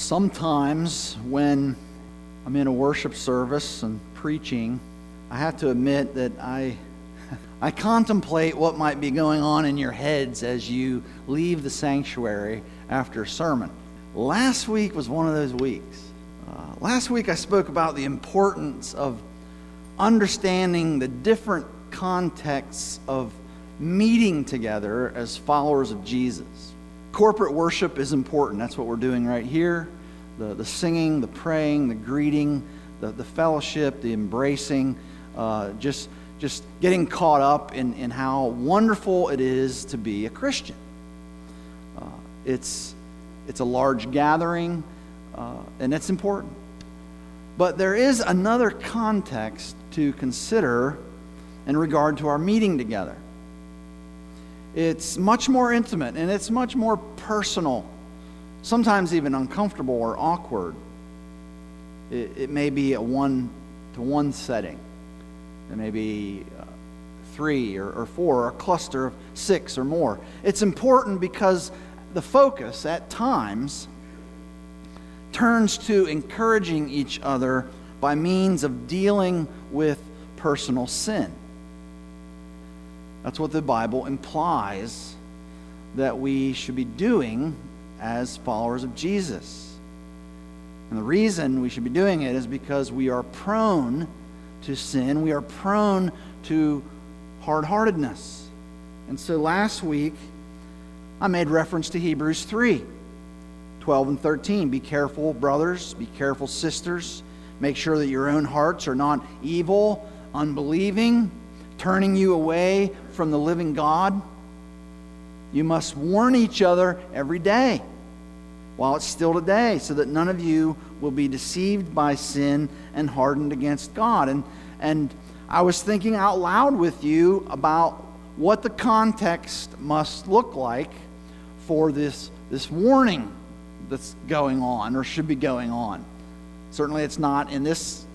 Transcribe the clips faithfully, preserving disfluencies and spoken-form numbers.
Sometimes when I'm in a worship service and preaching, I have to admit that I I contemplate what might be going on in your heads as you leave the sanctuary after a sermon. Last week was one of those weeks. Uh, last week I spoke about the importance of understanding the different contexts of meeting together as followers of Jesus. Corporate worship is important. That's what we're doing right here. The, the singing, the praying, the greeting, the, the fellowship, the embracing, uh, just, just getting caught up in, in how wonderful it is to be a Christian. Uh, it's, it's a large gathering, uh, and it's important. But there is another context to consider in regard to our meeting together. It's much more intimate and it's much more personal, sometimes even uncomfortable or awkward. It, it may be a one-to-one setting. It may be uh, three or, or four or a cluster of six or more. It's important because the focus at times turns to encouraging each other by means of dealing with personal sin. That's what the Bible implies that we should be doing as followers of Jesus. And the reason we should be doing it is because we are prone to sin. We are prone to hard-heartedness. And so last week, I made reference to Hebrews three, twelve and thirteen. Be careful, brothers. Be careful, sisters. Make sure that your own hearts are not evil, unbelieving, turning you away from the living God. You must warn each other every day while it's still today, so that none of you will be deceived by sin and hardened against God. And, and I was thinking out loud with you about what the context must look like for this, this warning that's going on or should be going on. Certainly it's not in this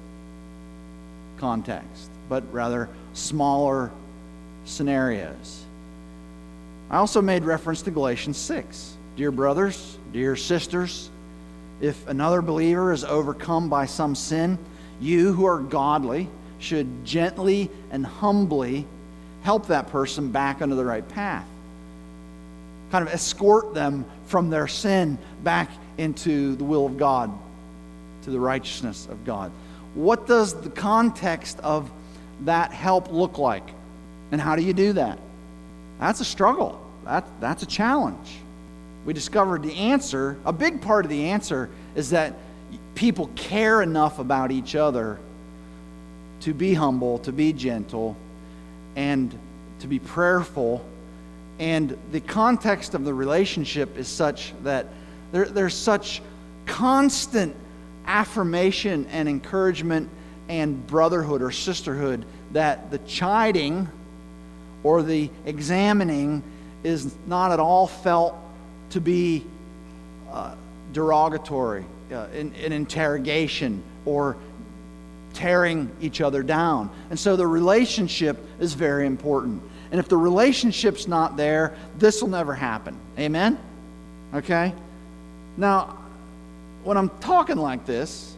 context, but rather smaller scenarios. I also made reference to Galatians six. Dear brothers, dear sisters, if another believer is overcome by some sin, you who are godly should gently and humbly help that person back onto the right path. Kind of escort them from their sin back into the will of God, to the righteousness of God. What does the context of that help look like? And how do you do that? That's a struggle. That, that's a challenge. We discovered the answer, a big part of the answer is that people care enough about each other to be humble, to be gentle, and to be prayerful. And the context of the relationship is such that there, there's such constant affirmation and encouragement and brotherhood or sisterhood that the chiding or the examining is not at all felt to be uh, derogatory, uh, an, an interrogation, or tearing each other down. And so the relationship is very important. And if the relationship's not there, this will never happen. Amen? Okay? Now, when I'm talking like this,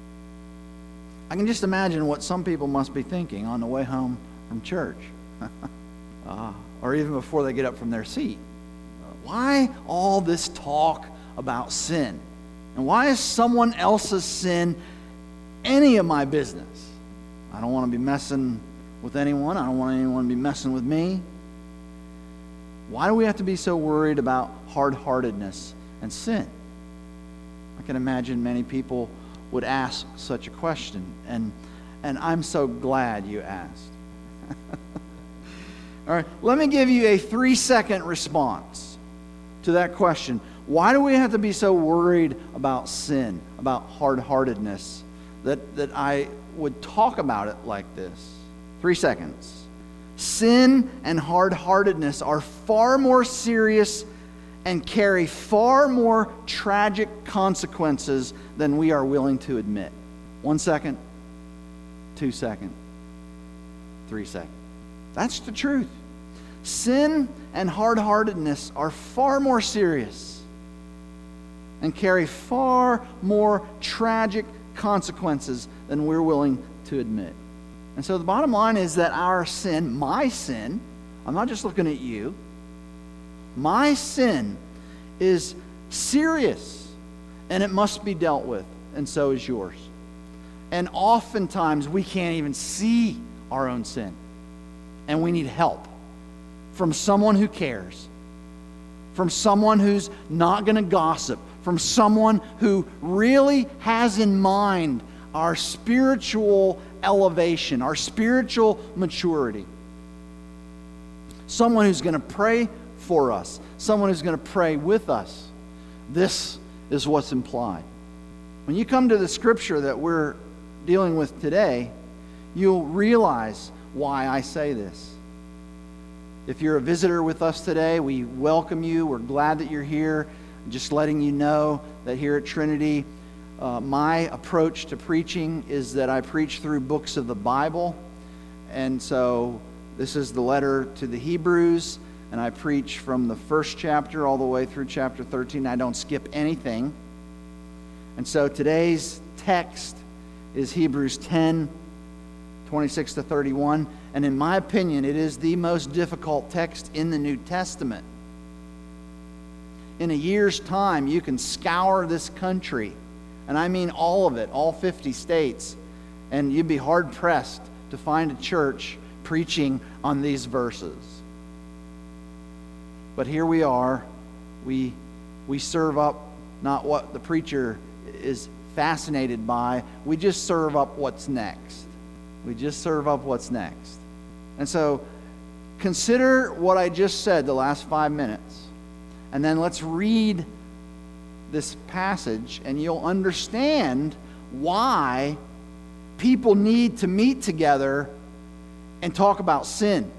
I can just imagine what some people must be thinking on the way home from church. uh, or even before they get up from their seat. Uh, why all this talk about sin? And why is someone else's sin any of my business? I don't want to be messing with anyone. I don't want anyone to be messing with me. Why do we have to be so worried about hard-heartedness and sin? I can imagine many people would ask such a question, and and I'm so glad you asked. All right, let me give you a three-second response to that question. Why do we have to be so worried about sin, about hard-heartedness, that, that I would talk about it like this? Three seconds. Sin and hard-heartedness are far more serious and carry far more tragic consequences than we are willing to admit. One second, two seconds, three seconds. That's the truth. Sin and hard-heartedness are far more serious and carry far more tragic consequences than we're willing to admit. And so the bottom line is that our sin, my sin, I'm not just looking at you, my sin is serious, and it must be dealt with, and so is yours. And oftentimes we can't even see our own sin, and we need help from someone who cares, from someone who's not going to gossip, from someone who really has in mind our spiritual elevation, our spiritual maturity. Someone who's going to pray for us, someone who's going to pray with us. This is what's implied. When you come to the scripture that we're dealing with today, you'll realize why I say this. If you're a visitor with us today, we welcome you. We're glad that you're here. Just letting you know that here at Trinity, uh, my approach to preaching is that I preach through books of the Bible. And so this is the letter to the Hebrews, and I preach from the first chapter all the way through chapter thirteen. I don't skip anything. And so today's text is Hebrews ten, twenty-six to thirty-one. And in my opinion, it is the most difficult text in the New Testament. In a year's time, you can scour this country, and I mean all of it, all fifty states, and you'd be hard-pressed to find a church preaching on these verses. But here we are. We, we serve up not what the preacher is fascinated by. We just serve up what's next. We just serve up what's next. And so consider what I just said the last five minutes. And then let's read this passage, and you'll understand why people need to meet together and talk about sin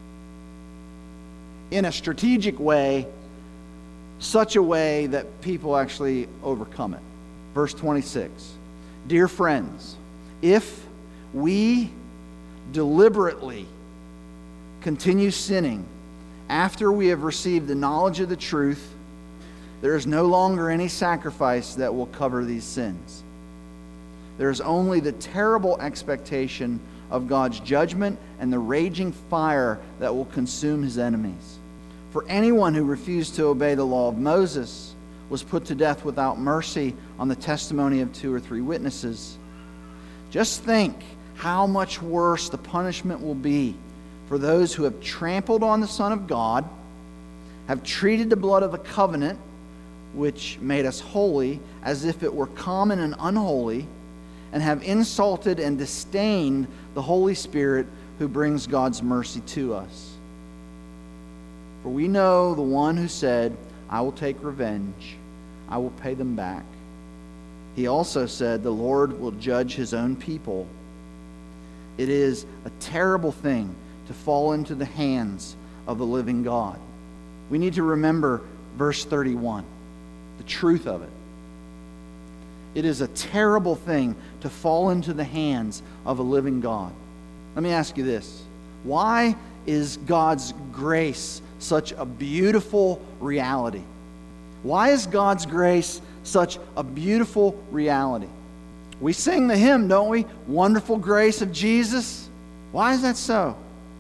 in a strategic way, such a way that people actually overcome it. Verse twenty-six. Dear friends, if we deliberately continue sinning after we have received the knowledge of the truth, there is no longer any sacrifice that will cover these sins. There is only the terrible expectation of God's judgment and the raging fire that will consume his enemies. For anyone who refused to obey the law of Moses was put to death without mercy on the testimony of two or three witnesses. Just think how much worse the punishment will be for those who have trampled on the Son of God, have treated the blood of the covenant, which made us holy, as if it were common and unholy, and have insulted and disdained the Holy Spirit who brings God's mercy to us. For we know the one who said, I will take revenge, I will pay them back. He also said, the Lord will judge his own people. It is a terrible thing to fall into the hands of the living God. We need to remember verse thirty-one, the truth of it. It is a terrible thing to fall into the hands of a living God. Let me ask you this. Why is God's grace such a beautiful reality? Why is God's grace such a beautiful reality? We sing the hymn, don't we? Wonderful grace of Jesus. Why is that so?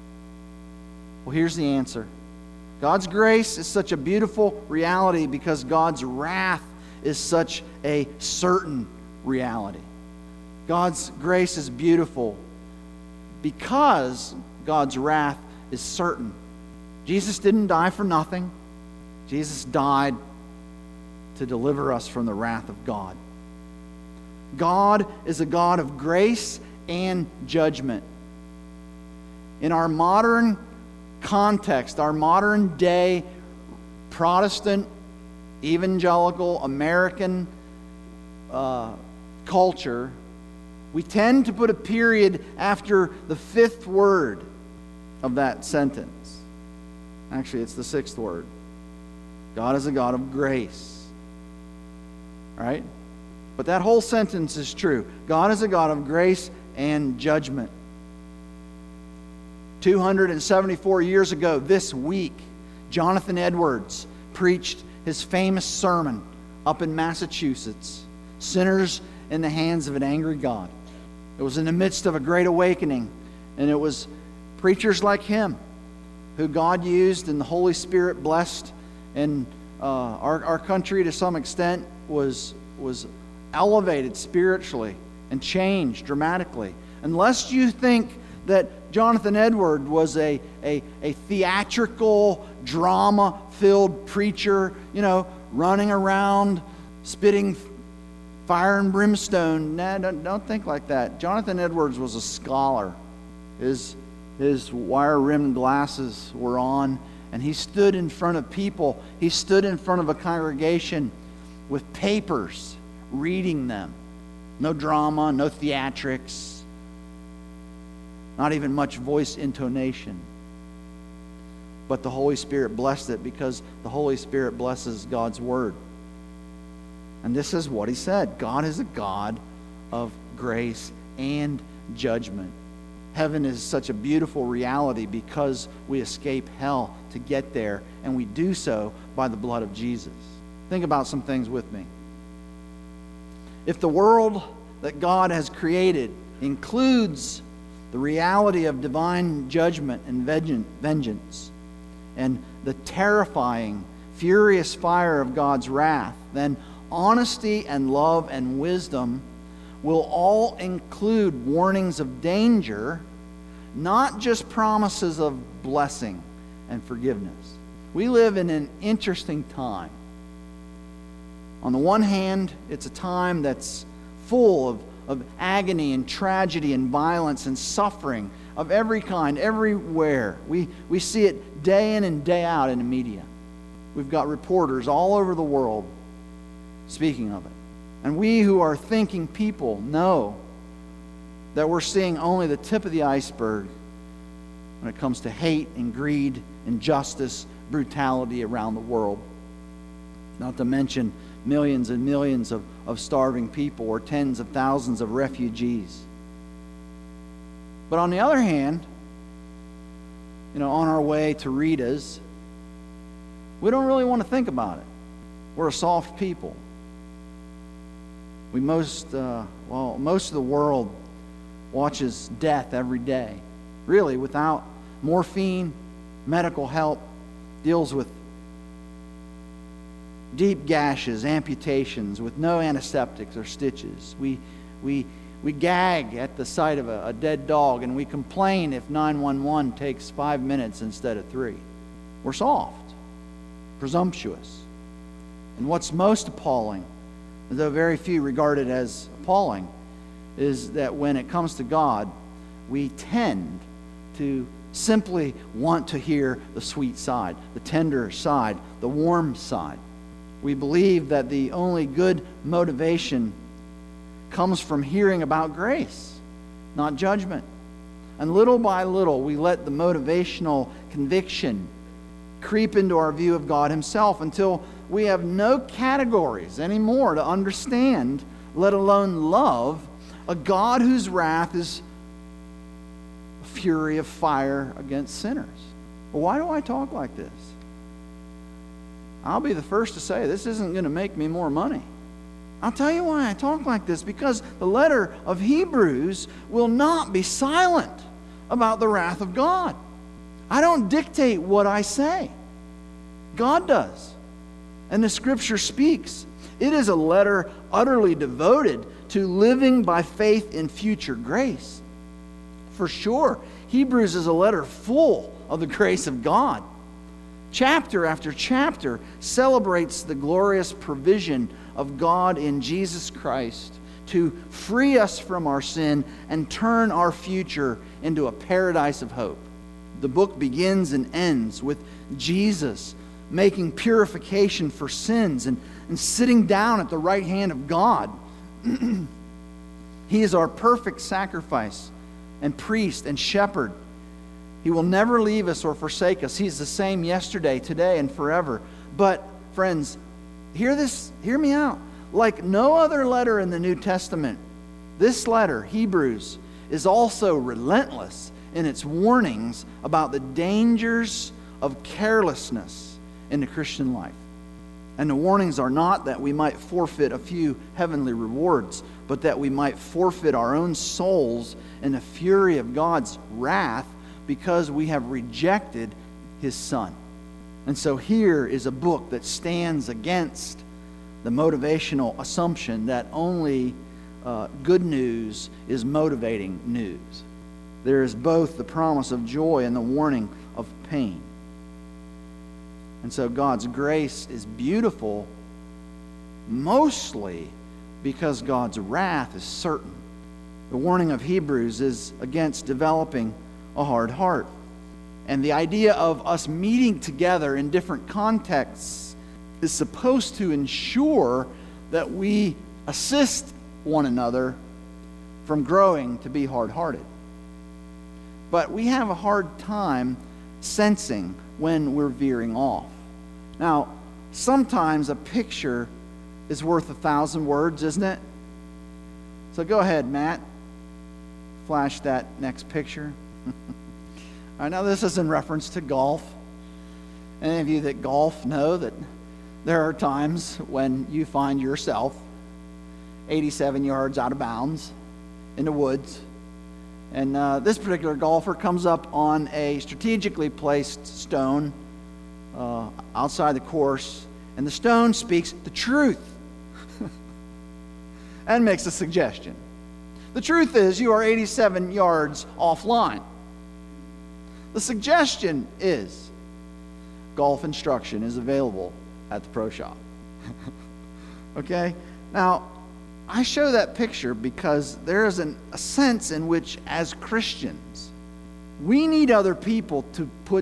Well, here's the answer. God's grace is such a beautiful reality because God's wrath is such a certain reality. God's grace is beautiful because God's wrath is certain. Jesus didn't die for nothing. Jesus died to deliver us from the wrath of God. God is a God of grace and judgment. In our modern context, our modern day Protestant, evangelical, American uh, culture, we tend to put a period after the fifth word of that sentence. Actually, it's the sixth word. God is a God of grace. Right? But that whole sentence is true. God is a God of grace and judgment. two hundred seventy-four years ago this week, Jonathan Edwards preached his famous sermon up in Massachusetts, sinners in the hands of an angry God. It was in the midst of a great awakening, and it was preachers like him who God used and the Holy Spirit blessed, and uh, our, our country to some extent was, was elevated spiritually and changed dramatically. Unless you think that Jonathan Edwards was a, a, a theatrical, drama-filled preacher, you know, running around, spitting fire and brimstone. Nah, don't, don't think like that. Jonathan Edwards was a scholar. His, his wire-rimmed glasses were on, and he stood in front of people. He stood in front of a congregation with papers, reading them. No drama, no theatrics. Not even much voice intonation. But the Holy Spirit blessed it because the Holy Spirit blesses God's Word. And this is what he said. God is a God of grace and judgment. Heaven is such a beautiful reality because we escape hell to get there, and we do so by the blood of Jesus. Think about some things with me. If the world that God has created includes the reality of divine judgment and vengeance, and the terrifying, furious fire of God's wrath, then honesty and love and wisdom will all include warnings of danger, not just promises of blessing and forgiveness. We live in an interesting time. On the one hand, it's a time that's full of of agony and tragedy and violence and suffering of every kind, everywhere. We, we see it day in and day out in the media. We've got reporters all over the world speaking of it. And we who are thinking people know that we're seeing only the tip of the iceberg when it comes to hate and greed, injustice, brutality around the world. Not to mention millions and millions of, of starving people or tens of thousands of refugees. But on the other hand, you know, on our way to Rita's, we don't really want to think about it. We're a soft people. We most, uh, well, most of the world watches death every day. Really, without morphine, medical help, deals with deep gashes, amputations, with no antiseptics or stitches. We, we, we gag at the sight of a, a dead dog, and we complain if nine one one takes five minutes instead of three. We're soft, presumptuous. And what's most appalling, though very few regard it as appalling, is that when it comes to God, we tend to simply want to hear the sweet side, the tender side, the warm side. We believe that the only good motivation comes from hearing about grace, not judgment. And little by little, we let the motivational conviction creep into our view of God Himself until we have no categories anymore to understand, let alone love, a God whose wrath is a fury of fire against sinners. Well, why do I talk like this? I'll be the first to say this isn't going to make me more money. I'll tell you why I talk like this, because the letter of Hebrews will not be silent about the wrath of God. I don't dictate what I say. God does. And the Scripture speaks. It is a letter utterly devoted to living by faith in future grace. For sure, Hebrews is a letter full of the grace of God. Chapter after chapter celebrates the glorious provision of God in Jesus Christ to free us from our sin and turn our future into a paradise of hope. The book begins and ends with Jesus making purification for sins and, and sitting down at the right hand of God. He is our perfect sacrifice and priest and shepherd. He will never leave us or forsake us. He's the same yesterday, today, and forever. But, friends, hear this, hear me out. Like no other letter in the New Testament, this letter, Hebrews, is also relentless in its warnings about the dangers of carelessness in the Christian life. And the warnings are not that we might forfeit a few heavenly rewards, but that we might forfeit our own souls in the fury of God's wrath because we have rejected His Son. And so here is a book that stands against the motivational assumption that only uh, good news is motivating news. There is both the promise of joy and the warning of pain. And so God's grace is beautiful mostly because God's wrath is certain. The warning of Hebrews is against developing a hard heart. And the idea of us meeting together in different contexts is supposed to ensure that we assist one another from growing to be hard-hearted. But we have a hard time sensing when we're veering off. Now, sometimes a picture is worth a thousand words, isn't it? So go ahead, Matt. Flash that next picture. I know this is in reference to golf. Any of you that golf know that there are times when you find yourself eighty-seven yards out of bounds in the woods. And uh, this particular golfer comes up on a strategically placed stone uh, outside the course, and the stone speaks the truth and makes a suggestion. The truth is you are eighty-seven yards offline. The suggestion is golf instruction is available at the pro shop. Okay? Now, I show that picture because there is an, a sense in which, as Christians, we need other people to put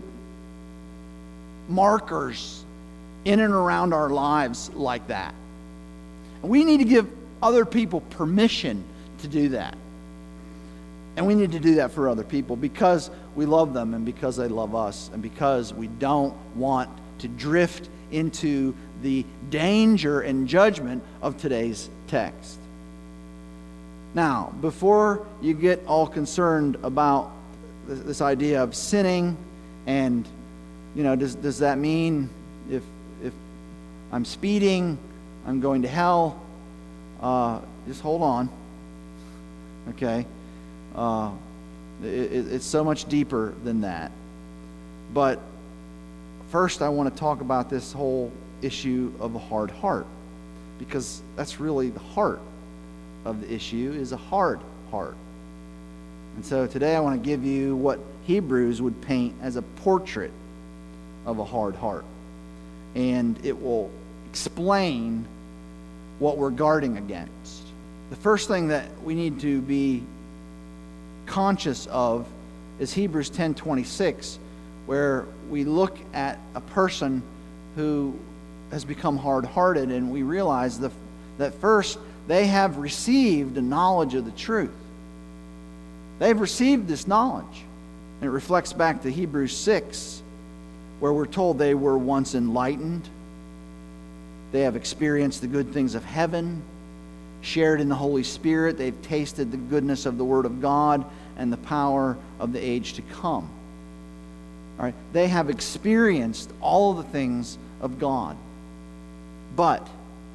markers in and around our lives like that. We need to give other people permission to do that. And we need to do that for other people because we love them and because they love us and because we don't want to drift into the danger and judgment of today's text. Now, before you get all concerned about this, this idea of sinning and, you know, does, does that mean if, if I'm speeding, I'm going to hell? Uh, just hold on. Okay? Uh, it, it, it's so much deeper than that. But first, I want to talk about this whole issue of a hard heart, because that's really the heart of the issue, is a hard heart. And so today I want to give you what Hebrews would paint as a portrait of a hard heart. And it will explain what we're guarding against. The first thing that we need to be conscious of is Hebrews ten twenty-six, where we look at a person who has become hard-hearted, and we realize the, that first they have received a knowledge of the truth. They've received this knowledge. And it reflects back to Hebrews six, where we're told they were once enlightened. They have experienced the good things of heaven, shared in the Holy Spirit. They've tasted the goodness of the Word of God and the power of the age to come. All right, they have experienced all of the things of God. But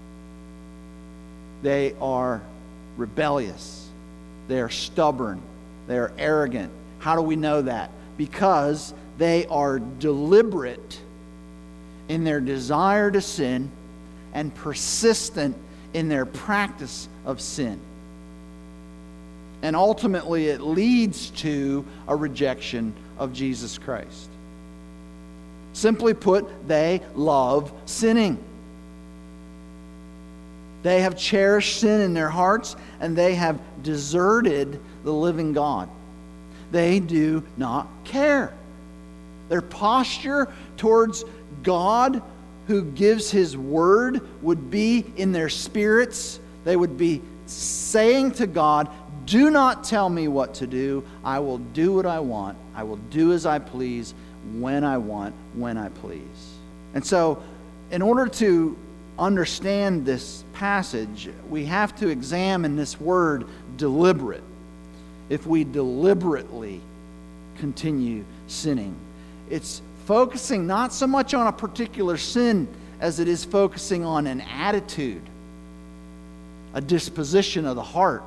they are rebellious. They are stubborn. They are arrogant. How do we know that? Because they are deliberate in their desire to sin and persistent in their practice of sin. And ultimately it leads to a rejection of Jesus Christ. Simply put, they love sinning. They have cherished sin in their hearts, and they have deserted the living God. They do not care. Their posture towards God, who gives His word, would be in their spirits. They would be saying to God, "Do not tell me what to do. I will do what I want. I will do as I please, when I want, when I please." And so, in order to understand this passage, we have to examine this word deliberate. If we deliberately continue sinning, it's focusing not so much on a particular sin as it is focusing on an attitude, a disposition of the heart.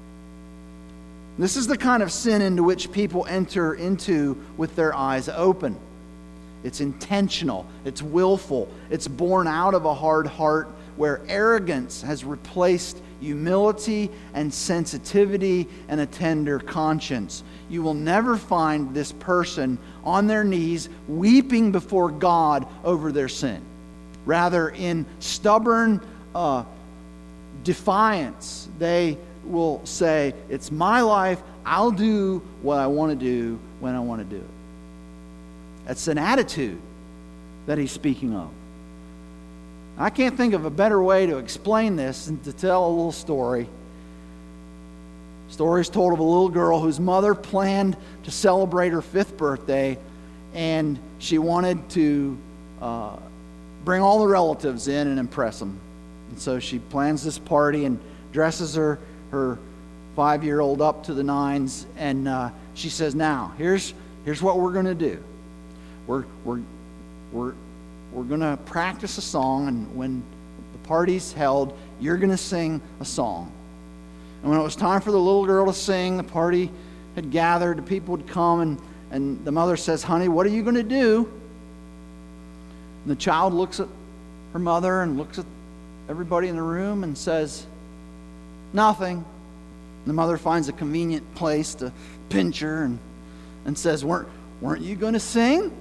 This is the kind of sin into which people enter into with their eyes open. It's intentional, it's willful, it's born out of a hard heart where arrogance has replaced humility and sensitivity and a tender conscience. You will never find this person on their knees weeping before God over their sin. Rather, in stubborn uh, defiance, they will say, it's my life, I'll do what I want to do when I want to do it. That's an attitude that he's speaking of. I can't think of a better way to explain this than to tell a little story. Story is told of a little girl whose mother planned to celebrate her fifth birthday, and she wanted to uh, bring all the relatives in and impress them. And so she plans this party and dresses her her five-year-old up to the nines, and uh, she says, now, here's here's what we're going to do. We're we're we're we're going to practice a song, and when the party's held, you're going to sing a song. And when it was time for the little girl to sing, the party had gathered, the people would come, and, and the mother says, honey, what are you going to do? And the child looks at her mother and looks at everybody in the room and says, nothing. And the mother finds a convenient place to pinch her and, and says, weren't, weren't you going to sing?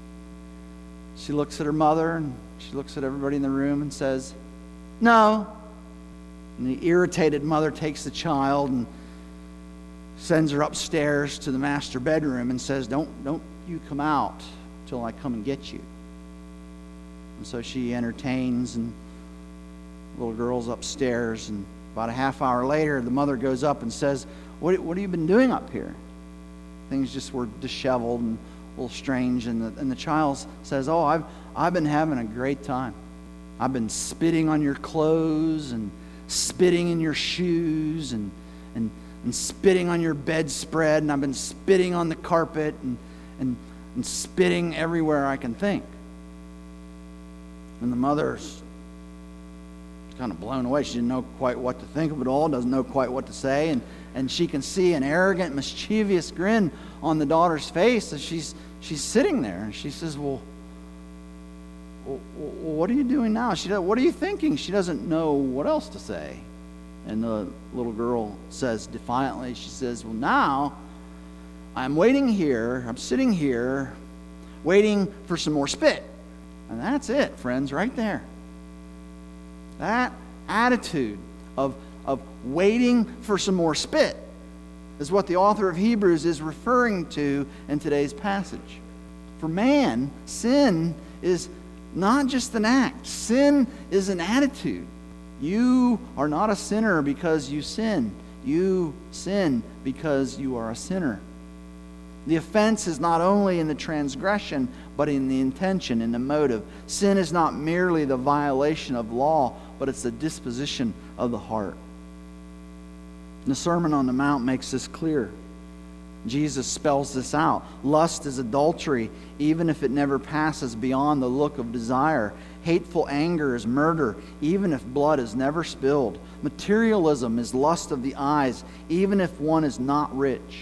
She looks at her mother and she looks at everybody in the room and says, no. And the irritated mother takes the child and sends her upstairs to the master bedroom and says, don't, don't you come out till I come and get you. And so she entertains, and the little girl's upstairs, and about a half hour later, the mother goes up and says, what, what have you been doing up here? Things just were disheveled and a little strange. And the, and the child says, oh, I've, I've been having a great time. I've been spitting on your clothes and spitting in your shoes and, and, and spitting on your bedspread. And I've been spitting on the carpet and, and, and spitting everywhere I can think. And the mother's kind of blown away. She didn't know quite what to think of it all, doesn't know quite what to say, and, and she can see an arrogant, mischievous grin on the daughter's face as she's she's sitting there. And she says, well, well what are you doing now? She does, what are you thinking? She doesn't know what else to say. And the little girl says defiantly, she says, well, now I'm waiting here, I'm sitting here, waiting for some more spit. And that's it, friends, right there. That attitude of, of waiting for some more spit is what the author of Hebrews is referring to in today's passage. For man, sin is not just an act. Sin is an attitude. You are not a sinner because you sin. You sin because you are a sinner. The offense is not only in the transgression, but in the intention, in the motive. Sin is not merely the violation of law, but it's the disposition of the heart. And the Sermon on the Mount makes this clear. Jesus spells this out. Lust is adultery, even if it never passes beyond the look of desire. Hateful anger is murder, even if blood is never spilled. Materialism is lust of the eyes, even if one is not rich.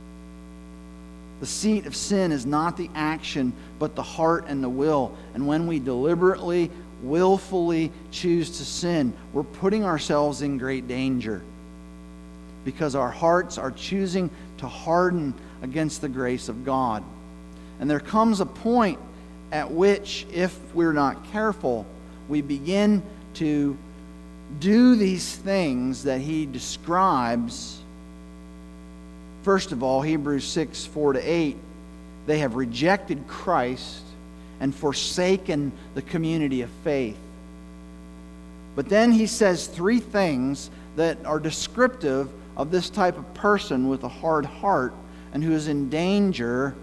The seat of sin is not the action, but the heart and the will. And when we deliberately, willfully choose to sin, we're putting ourselves in great danger, because our hearts are choosing to harden against the grace of God. And there comes a point at which, if we're not careful, we begin to do these things that he describes. First of all, Hebrews six, four to eight, they have rejected Christ and forsaken the community of faith. But then he says three things that are descriptive of this type of person with a hard heart and who is in danger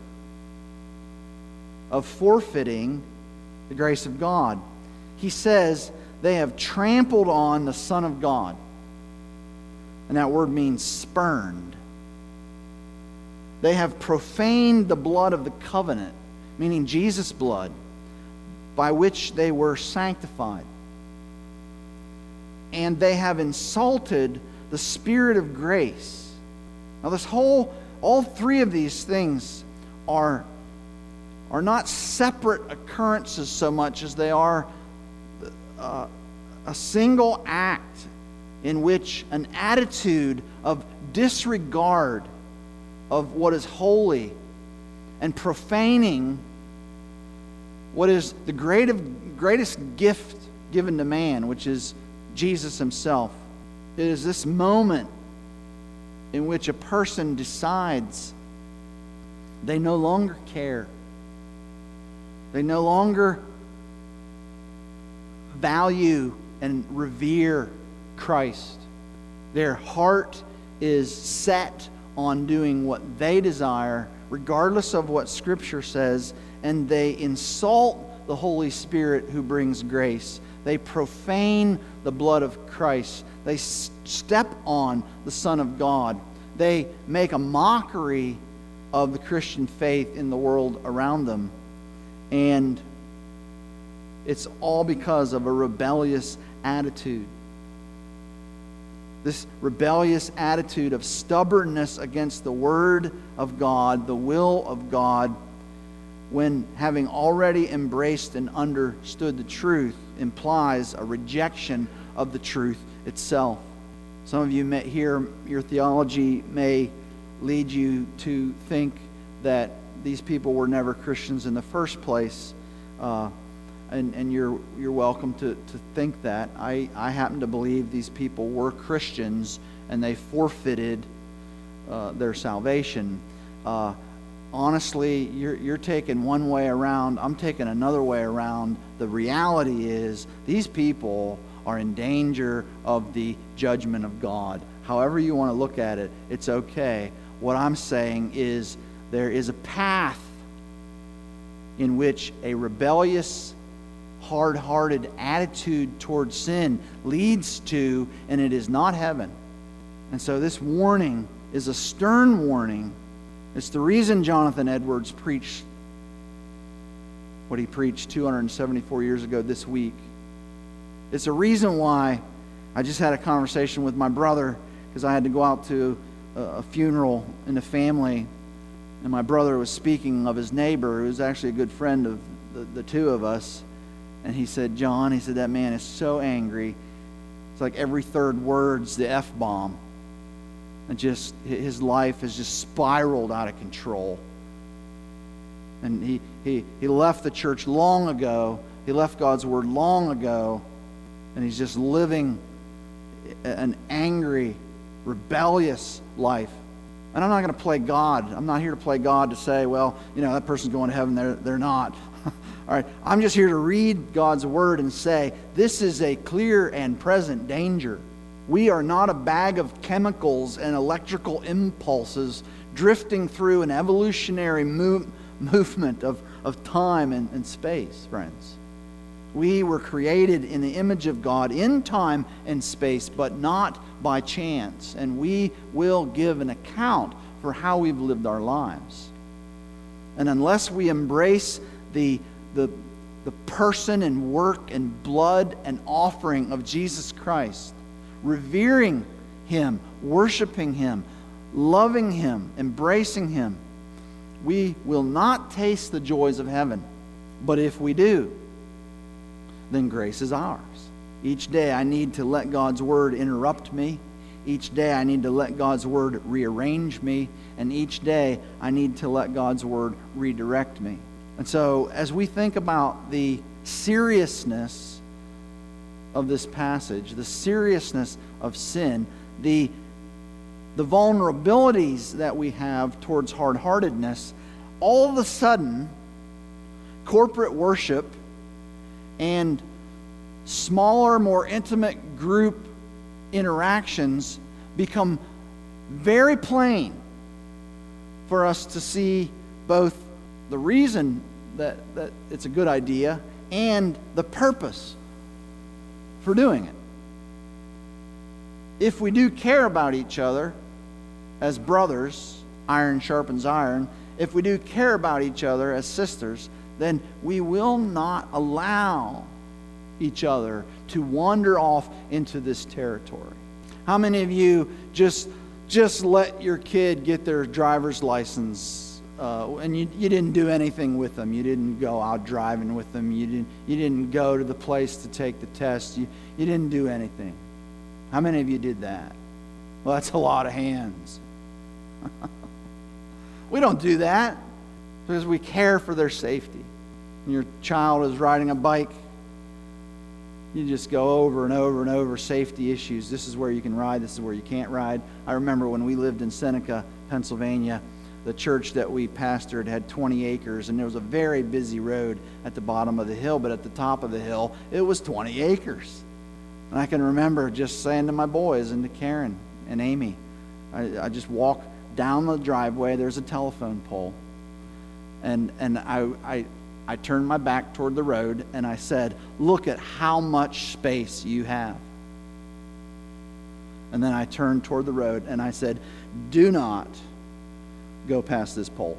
of forfeiting the grace of God. He says they have trampled on the Son of God. And that word means spurned. They have profaned the blood of the covenant, meaning Jesus' blood, by which they were sanctified. And they have insulted the Spirit of grace. Now this whole, all three of these things are, are not separate occurrences so much as they are uh, a single act in which an attitude of disregard of what is holy and profaning what is the great of, greatest gift given to man, which is Jesus himself. It is this moment in which a person decides they no longer care. They no longer value and revere Christ. Their heart is set on doing what they desire, regardless of what Scripture says, and they insult the Holy Spirit who brings grace. They profane the blood of Christ. They step on the Son of God. They make a mockery of the Christian faith in the world around them. And it's all because of a rebellious attitude. This rebellious attitude of stubbornness against the Word of God, the will of God, when having already embraced and understood the truth, implies a rejection of the truth itself. Some of you may hear, your theology may lead you to think that these people were never Christians in the first place. Uh, and, and you're you're welcome to, to think that. I, I happen to believe these people were Christians and they forfeited uh, their salvation. Uh, honestly, you're, you're taking one way around. I'm taking another way around. The reality is these people are in danger of the judgment of God. However you want to look at it, it's okay. What I'm saying is there is a path in which a rebellious, hard-hearted attitude towards sin leads to, and it is not heaven. And so this warning is a stern warning. It's the reason Jonathan Edwards preached what he preached two hundred seventy-four years ago this week. It's a reason why I just had a conversation with my brother because I had to go out to a, a funeral in the family, and my brother was speaking of his neighbor, who was actually a good friend of the, the two of us. And he said, John, he said, that man is so angry. It's like every third word's the F-bomb. And just, his life has just spiraled out of control. And he, he, he left the church long ago. He left God's Word long ago. And he's just living an angry, rebellious life. And I'm not going to play God. I'm not here to play God to say, well, you know, that person's going to heaven. They're, they're not. All right, I'm just here to read God's Word and say, this is a clear and present danger. We are not a bag of chemicals and electrical impulses drifting through an evolutionary move, movement of, of time and, and space, friends. We were created in the image of God in time and space, but not by chance. And we will give an account for how we've lived our lives. And unless we embrace the The, the person and work and blood and offering of Jesus Christ, revering Him, worshiping Him, loving Him, embracing Him, we will not taste the joys of heaven. But if we do, then grace is ours. Each day I need to let God's Word interrupt me. Each day I need to let God's Word rearrange me. And each day I need to let God's Word redirect me. And so, as we think about the seriousness of this passage, the seriousness of sin, the, the vulnerabilities that we have towards hard-heartedness, all of a sudden, corporate worship and smaller, more intimate group interactions become very plain for us to see both the reason that, that it's a good idea and the purpose for doing it. If we do care about each other as brothers, iron sharpens iron, if we do care about each other as sisters, then we will not allow each other to wander off into this territory. How many of you just just let your kid get their driver's license uh, and you, you didn't do anything with them? You didn't go out driving with them. You didn't you didn't go to the place to take the test. You, you didn't do anything. How many of you did that? Well, that's a lot of hands. We don't do that because we care for their safety. When your child is riding a bike, you just go over and over and over safety issues. This is where you can ride. This is where you can't ride. I remember when we lived in Seneca, Pennsylvania, the church that we pastored had twenty acres, and there was a very busy road at the bottom of the hill, but at the top of the hill, it was twenty acres. And I can remember just saying to my boys and to Karen and Amy, I, I just walk down the driveway. There's a telephone pole. And, and I... I I turned my back toward the road and I said, look at how much space you have. And then I turned toward the road and I said, do not go past this pole.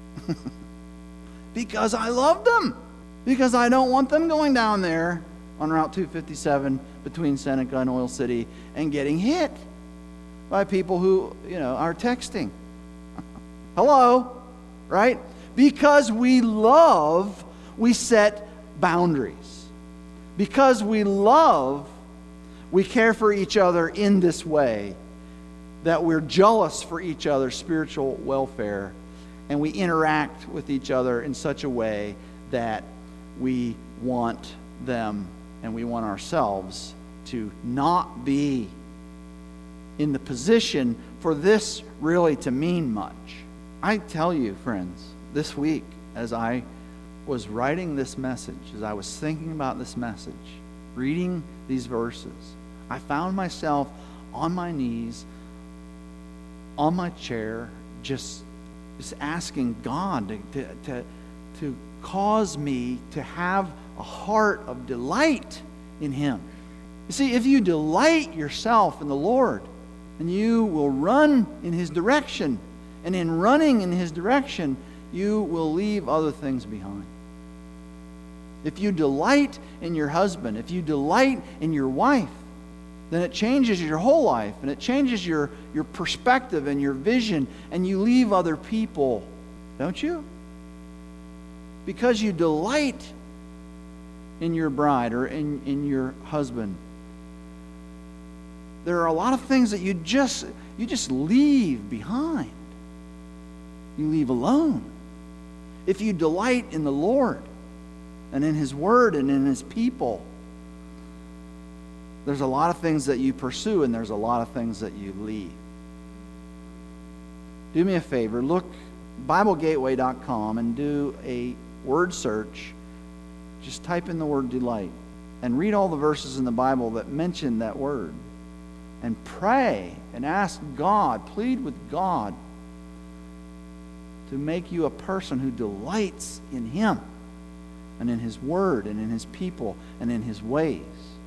Because I love them. Because I don't want them going down there on Route two fifty-seven between Seneca and Oil City and getting hit by people who, you know, are texting. Hello, right? Because we love, we set boundaries. Because we love, we care for each other in this way, that we're jealous for each other's spiritual welfare, and we interact with each other in such a way that we want them and we want ourselves to not be in the position for this really to mean much. I tell you, friends, this week, as I was writing this message, as I was thinking about this message, reading these verses, I found myself on my knees, on my chair, just, just asking God to, to, to, to cause me to have a heart of delight in Him. You see, if you delight yourself in the Lord, and you will run in His direction, and in running in His direction, you will leave other things behind. If you delight in your husband, if you delight in your wife, then it changes your whole life, and it changes your, your perspective and your vision, and you leave other people, don't you? Because you delight in your bride or in, in your husband. There are a lot of things that you just you just leave behind. You leave alone. If you delight in the Lord and in His Word and in His people, there's a lot of things that you pursue and there's a lot of things that you leave. Do me a favor, look Bible Gateway dot com and do a word search. Just type in the word delight and read all the verses in the Bible that mention that word. And pray and ask God, plead with God to make you a person who delights in Him and in His Word and in His people and in His ways,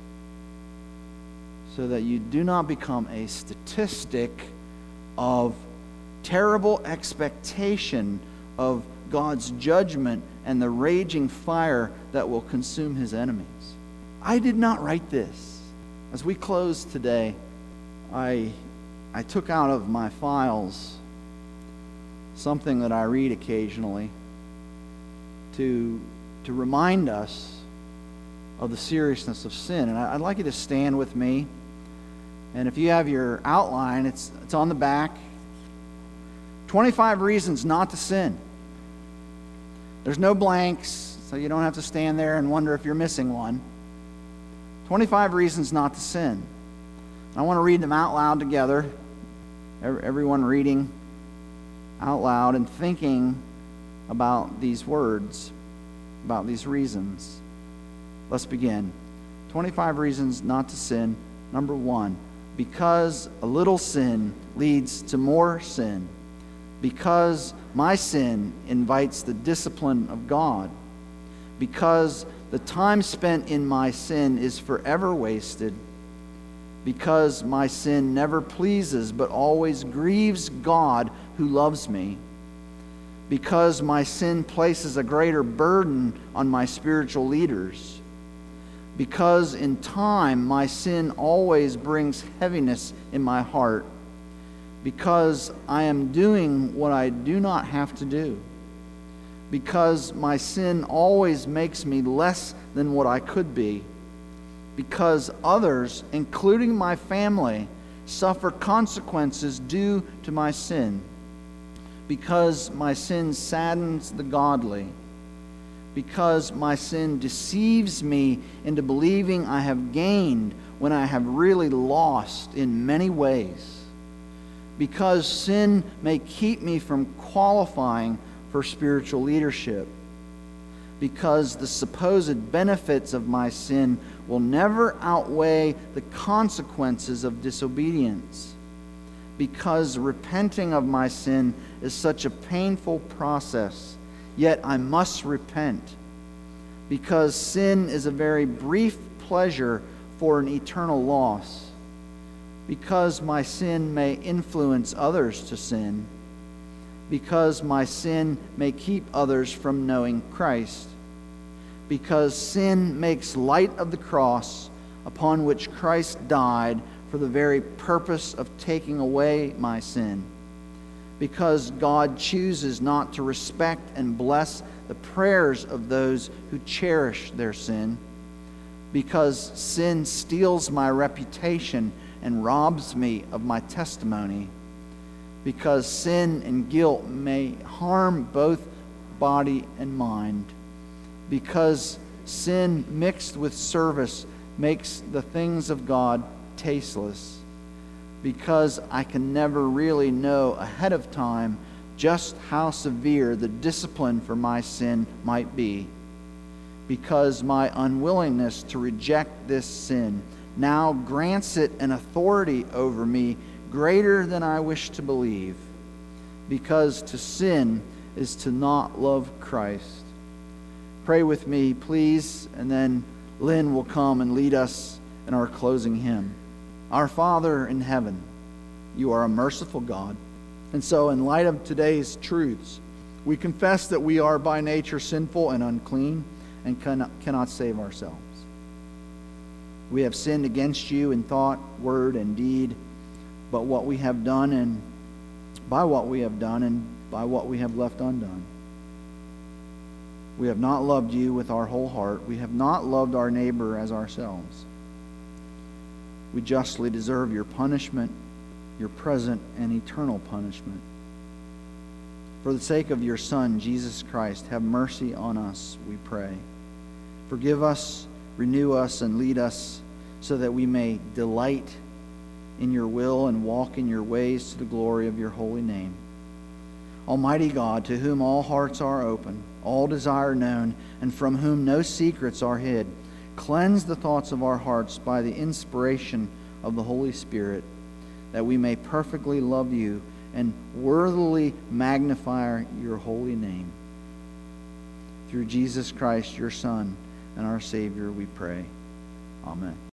so that you do not become a statistic of terrible expectation of God's judgment and the raging fire that will consume His enemies. I did not write this. As we close today, I, I took out of my files something that I read occasionally to, to remind us of the seriousness of sin. And I'd like you to stand with me. And if you have your outline, it's, it's on the back. twenty-five reasons not to sin. There's no blanks, so you don't have to stand there and wonder if you're missing one. twenty-five reasons not to sin. I want to read them out loud together. Everyone reading out loud and thinking about these words, about these reasons. Let's begin. twenty-five reasons not to sin. Number one, because a little sin leads to more sin. Because my sin invites the discipline of God. Because the time spent in my sin is forever wasted. Because my sin never pleases but always grieves God who loves me. because my sin places a greater burden on my spiritual leaders, because in time my sin always brings heaviness in my heart, because I am doing what I do not have to do, because my sin always makes me less than what I could be, because others, including my family, suffer consequences due to my sin, because my sin saddens the godly, because my sin deceives me into believing I have gained when I have really lost in many ways, because sin may keep me from qualifying for spiritual leadership, because the supposed benefits of my sin will never outweigh the consequences of disobedience, because repenting of my sin is such a painful process, yet I must repent, because sin is a very brief pleasure for an eternal loss, because my sin may influence others to sin, because my sin may keep others from knowing Christ, because sin makes light of the cross upon which Christ died for the very purpose of taking away my sin, because God chooses not to respect and bless the prayers of those who cherish their sin, because sin steals my reputation and robs me of my testimony, because sin and guilt may harm both body and mind, because sin mixed with service makes the things of God tasteless, because I can never really know ahead of time just how severe the discipline for my sin might be, because my unwillingness to reject this sin now grants it an authority over me greater than I wish to believe, because to sin is to not love Christ. Pray with me, please, and then Lynn will come and lead us in our closing hymn. Our Father in heaven, you are a merciful God. And so in light of today's truths, we confess that we are by nature sinful and unclean and cannot, cannot save ourselves. We have sinned against you in thought, word, and deed, but what we have done and by what we have done and by what we have left undone. We have not loved you with our whole heart. We have not loved our neighbor as ourselves. We justly deserve your punishment, your present and eternal punishment. For the sake of your Son, Jesus Christ, have mercy on us, we pray. Forgive us, renew us, and lead us so that we may delight in your will and walk in your ways to the glory of your holy name. Almighty God, to whom all hearts are open, all desire known, and from whom no secrets are hid, cleanse the thoughts of our hearts by the inspiration of the Holy Spirit, that we may perfectly love you and worthily magnify your holy name. Through Jesus Christ, your Son and our Savior, we pray. Amen.